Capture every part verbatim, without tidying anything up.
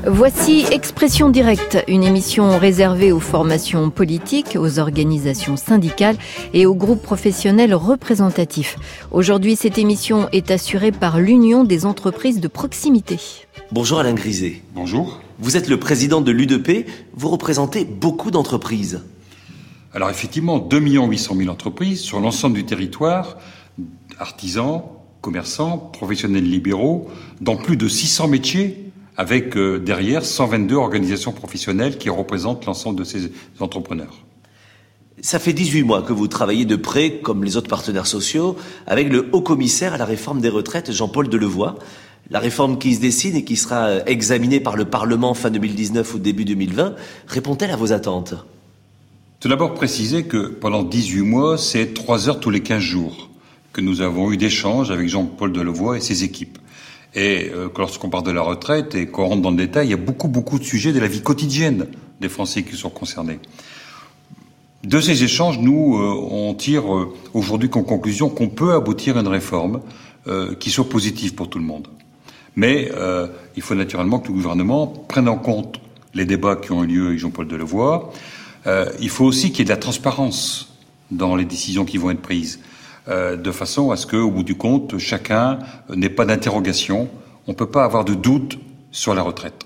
Voici Expression Directe, une émission réservée aux formations politiques, aux organisations syndicales et aux groupes professionnels représentatifs. Aujourd'hui, cette émission est assurée par l'Union des entreprises de proximité. Bonjour Alain Griset. Bonjour. Vous êtes le président de l'U D P, vous représentez beaucoup d'entreprises. Alors effectivement, deux millions huit cent mille entreprises sur l'ensemble du territoire, artisans, commerçants, professionnels libéraux, dans plus de six cents métiers, avec euh, derrière cent vingt-deux organisations professionnelles qui représentent l'ensemble de ces entrepreneurs. Ça fait dix-huit mois que vous travaillez de près, comme les autres partenaires sociaux, avec le haut-commissaire à la réforme des retraites, Jean-Paul Delevoye. La réforme qui se dessine et qui sera examinée par le Parlement fin deux mille dix-neuf ou début deux mille vingt, répond-elle à vos attentes ? Tout d'abord préciser que pendant dix-huit mois, c'est trois heures tous les quinze jours que nous avons eu d'échanges avec Jean-Paul Delevoye et ses équipes. Et euh, lorsqu'on parle de la retraite et qu'on rentre dans le détail, il y a beaucoup, beaucoup de sujets de la vie quotidienne des Français qui sont concernés. De ces échanges, nous, euh, on tire euh, aujourd'hui comme conclusion qu'on peut aboutir à une réforme euh, qui soit positive pour tout le monde. Mais euh, il faut naturellement que le gouvernement prenne en compte les débats qui ont eu lieu avec Jean-Paul Delevoye. Euh, il faut aussi qu'il y ait de la transparence dans les décisions qui vont être prises. Euh, de façon à ce qu'au bout du compte, chacun n'ait pas d'interrogation. On ne peut pas avoir de doute sur la retraite.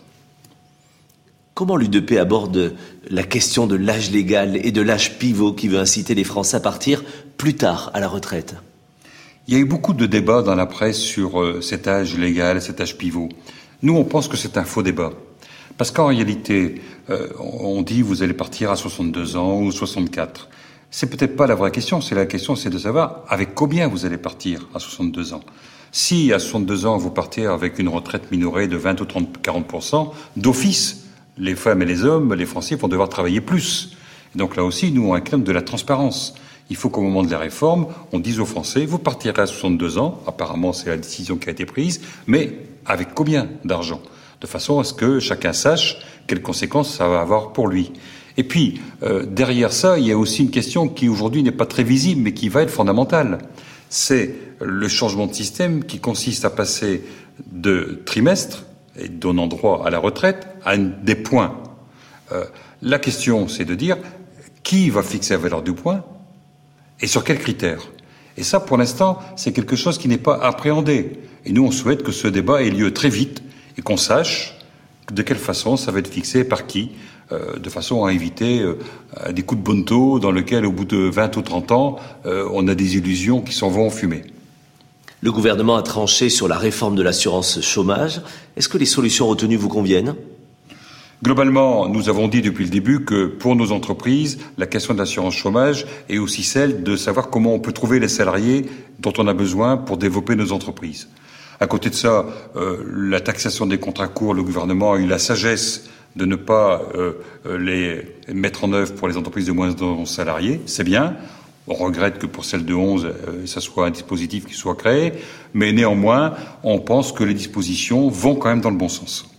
Comment l'U D P aborde la question de l'âge légal et de l'âge pivot qui veut inciter les Français à partir plus tard à la retraite ? Il y a eu beaucoup de débats dans la presse sur euh, cet âge légal, cet âge pivot. Nous, on pense que c'est un faux débat. Parce qu'en réalité, euh, on dit vous allez partir à soixante-deux ans ou soixante-quatre. C'est peut-être pas la vraie question. C'est la question, c'est de savoir avec combien vous allez partir à soixante-deux ans. Si à soixante-deux ans vous partez avec une retraite minorée de vingt ou trente, quarante pour cent, d'office, les femmes et les hommes, les Français vont devoir travailler plus. Et donc là aussi, nous on réclame de la transparence. Il faut qu'au moment de la réforme, on dise aux Français vous partirez à soixante-deux ans. Apparemment, c'est la décision qui a été prise, mais avec combien d'argent ? De façon à ce que chacun sache quelles conséquences ça va avoir pour lui. Et puis, euh, derrière ça, il y a aussi une question qui aujourd'hui n'est pas très visible, mais qui va être fondamentale. C'est le changement de système qui consiste à passer de trimestre, et donnant droit à la retraite, à une, des points. Euh, la question, c'est de dire qui va fixer la valeur du point et sur quels critères. Et ça, pour l'instant, c'est quelque chose qui n'est pas appréhendé. Et nous, on souhaite que ce débat ait lieu très vite et qu'on sache de quelle façon ça va être fixé, par qui, Euh, de façon à éviter euh, des coups de bonneteau dans lesquels, au bout de vingt ou trente ans, euh, on a des illusions qui s'en vont en fumée. Le gouvernement a tranché sur la réforme de l'assurance chômage. Est-ce que les solutions retenues vous conviennent ? Globalement, nous avons dit depuis le début que pour nos entreprises, la question de l'assurance chômage est aussi celle de savoir comment on peut trouver les salariés dont on a besoin pour développer nos entreprises. À côté de ça, euh, la taxation des contrats courts, le gouvernement a eu la sagesse de ne pas euh, les mettre en œuvre pour les entreprises de moins de onze salariés. C'est bien. On regrette que pour celles de onze, euh, ça soit un dispositif qui soit créé. Mais néanmoins, on pense que les dispositions vont quand même dans le bon sens.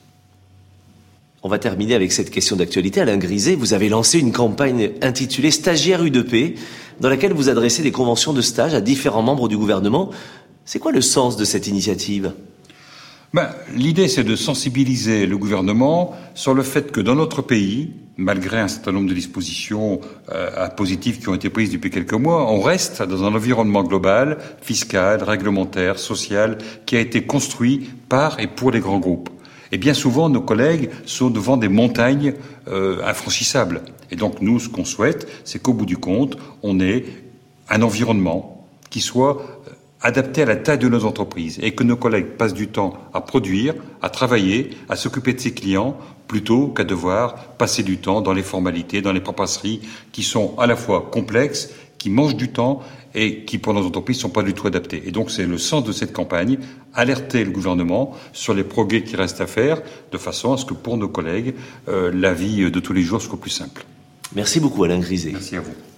On va terminer avec cette question d'actualité. Alain Griset, vous avez lancé une campagne intitulée Stagiaire U D P, dans laquelle vous adressez des conventions de stage à différents membres du gouvernement. C'est quoi le sens de cette initiative ? Ben, l'idée, c'est de sensibiliser le gouvernement sur le fait que dans notre pays, malgré un certain nombre de dispositions euh, positives qui ont été prises depuis quelques mois, on reste dans un environnement global, fiscal, réglementaire, social, qui a été construit par et pour les grands groupes. Et bien souvent, nos collègues sont devant des montagnes euh, infranchissables. Et donc, nous, ce qu'on souhaite, c'est qu'au bout du compte, on ait un environnement qui soit adapté à la taille de nos entreprises et que nos collègues passent du temps à produire, à travailler, à s'occuper de ses clients, plutôt qu'à devoir passer du temps dans les formalités, dans les paperasseries qui sont à la fois complexes, qui mangent du temps et qui, pour nos entreprises, ne sont pas du tout adaptées. Et donc, c'est le sens de cette campagne, alerter le gouvernement sur les progrès qui restent à faire, de façon à ce que, pour nos collègues, euh, la vie de tous les jours soit plus simple. Merci beaucoup, Alain Griset. Merci à vous.